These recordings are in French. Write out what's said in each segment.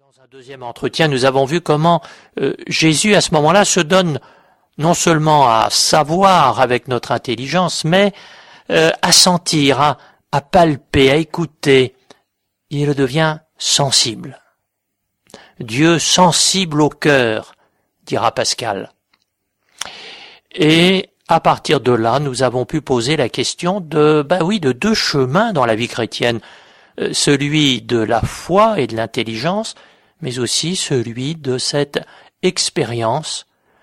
Dans un deuxième entretien, nous avons vu comment Jésus, à ce moment-là, se donne non seulement à savoir avec notre intelligence, mais à sentir, à palper, à écouter. Il devient sensible. Dieu sensible au cœur, dira Pascal. Et à partir de là, nous avons pu poser la question de deux chemins dans la vie chrétienne. Celui de la foi et de l'intelligence, mais aussi celui de cette expérience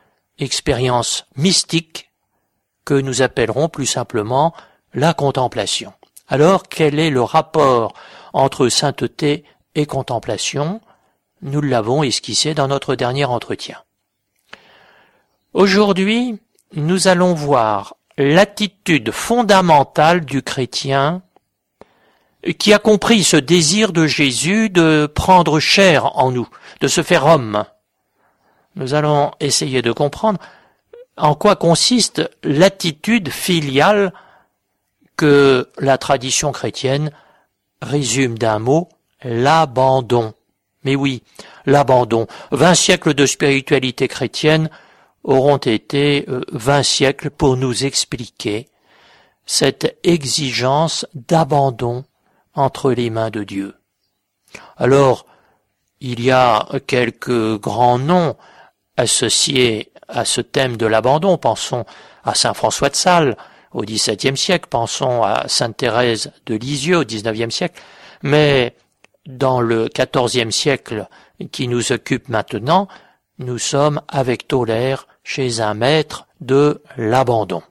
mystique que nous appellerons plus simplement la contemplation. Alors, quel est le rapport entre sainteté et contemplation? Nous l'avons esquissé dans notre dernier entretien. Aujourd'hui, nous allons voir l'attitude fondamentale du chrétien qui a compris ce désir de Jésus de prendre chair en nous, de se faire homme. Nous allons essayer de comprendre en quoi consiste l'attitude filiale que la tradition chrétienne résume d'un mot, l'abandon. Mais oui, l'abandon. 20 siècles de spiritualité chrétienne auront été 20 siècles pour nous expliquer cette exigence d'abandon entre les mains de Dieu. Alors, il y a quelques grands noms associés à ce thème de l'abandon. Pensons à saint François de Sales au XVIIe siècle, pensons à sainte Thérèse de Lisieux au XIXe siècle, mais dans le XIVe siècle qui nous occupe maintenant, nous sommes avec Tolaire chez un maître de l'abandon.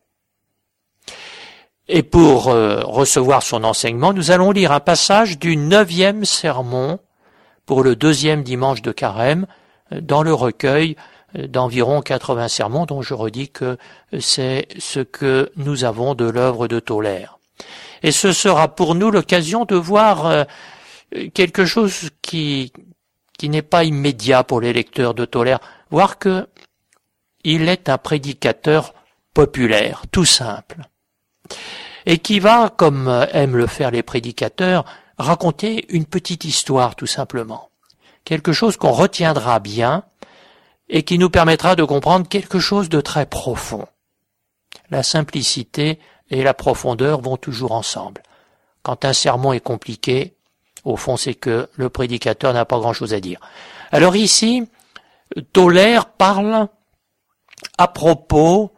Et pour recevoir son enseignement, nous allons lire un passage du 9e sermon pour le 2e dimanche de Carême dans le recueil d'environ 80 sermons dont je redis que c'est ce que nous avons de l'œuvre de Tolaire. Et ce sera pour nous l'occasion de voir quelque chose qui n'est pas immédiat pour les lecteurs de Tolaire, voir que il est un prédicateur populaire, tout simple, et qui va, comme aiment le faire les prédicateurs, raconter une petite histoire tout simplement, quelque chose qu'on retiendra bien et qui nous permettra de comprendre quelque chose de très profond. La simplicité et la profondeur vont toujours ensemble. Quand un sermon est compliqué, au fond c'est que le prédicateur n'a pas grand-chose à dire. Alors ici, Tolaire parle à propos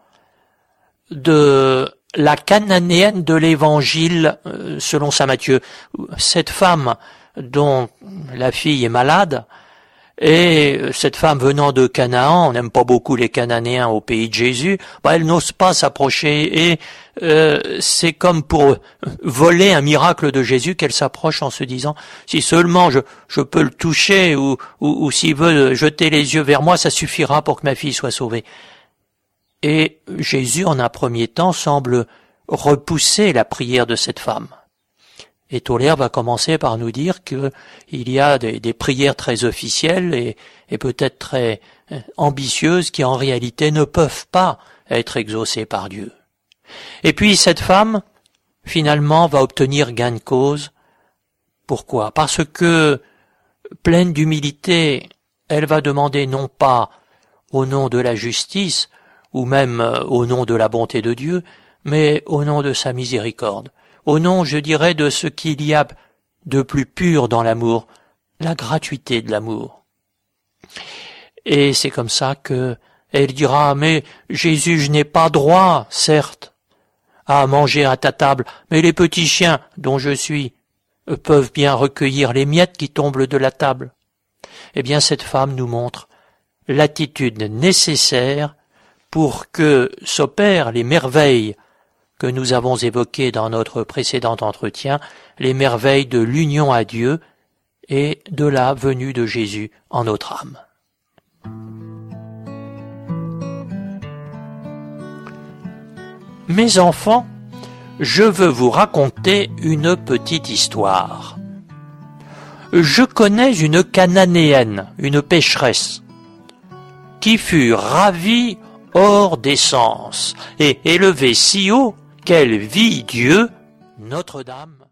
de la cananéenne de l'Évangile selon saint Matthieu. Cette femme dont la fille est malade, et cette femme venant de Canaan, on n'aime pas beaucoup les Cananéens au pays de Jésus, elle n'ose pas s'approcher et c'est comme pour voler un miracle de Jésus qu'elle s'approche en se disant si seulement je peux le toucher ou s'il veut jeter les yeux vers moi, ça suffira pour que ma fille soit sauvée. Et Jésus, en un premier temps, semble repousser la prière de cette femme. Et Tolaire va commencer par nous dire qu'il y a des prières très officielles et peut-être très ambitieuses qui en réalité ne peuvent pas être exaucées par Dieu. Et puis cette femme, finalement, va obtenir gain de cause. Pourquoi? Parce que, pleine d'humilité, elle va demander non pas au nom de la justice, ou même au nom de la bonté de Dieu, mais au nom de sa miséricorde, au nom, je dirais, de ce qu'il y a de plus pur dans l'amour, la gratuité de l'amour. Et c'est comme ça que elle dira, mais Jésus, je n'ai pas droit, certes, à manger à ta table, mais les petits chiens dont je suis peuvent bien recueillir les miettes qui tombent de la table. Eh bien, cette femme nous montre l'attitude nécessaire pour que s'opèrent les merveilles que nous avons évoquées dans notre précédent entretien, les merveilles de l'union à Dieu et de la venue de Jésus en notre âme. Mes enfants, je veux vous raconter une petite histoire. Je connais une Cananéenne, une pécheresse, qui fut ravie hors des sens et élevée si haut qu'elle vit Dieu, Notre-Dame.